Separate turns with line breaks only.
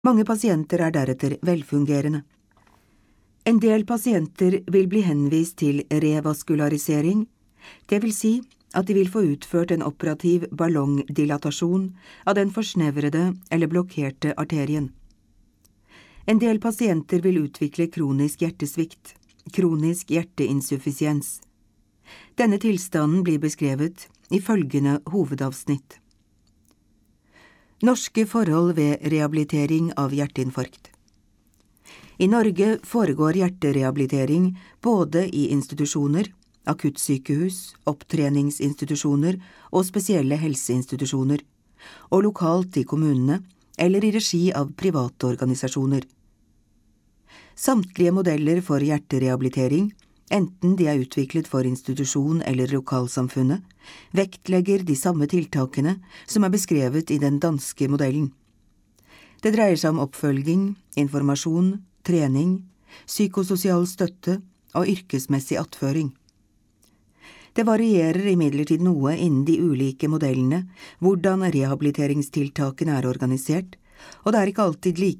Mange pasienter deretter velfungerende. En del pasienter vil bli henvist til revaskularisering, det vil si at de vil få utført en operativ ballongdilatasjon av den forsnevrede eller blokkerte arterien. En del pasienter vil utvikle kronisk hjertesvikt, kronisk hjerteinsuffisiens. Denne tilstanden blir beskrevet i følgende hovedavsnitt. Norske forhold ved rehabilitering av hjerteinfarkt. I Norge foregår hjerterehabilitering både i institusjoner, akuttsykehus, opptreningsinstitusjoner og spesielle helseinstitusjoner, og lokalt i kommunene eller i regi av private organisasjoner. Samtlige modeller for hjerterehabilitering, enten de utviklet for institusjon eller lokalsamfunnet, vektlegger de samme tiltakene som beskrevet i den danske modellen. Det dreier seg om oppfølging, informasjon, trening, psykososial støtte og yrkesmessig attføring. Det varierer imidlertid noe innen de ulike modellene hvordan rehabiliteringstiltakene organisert, og det ikke alltid like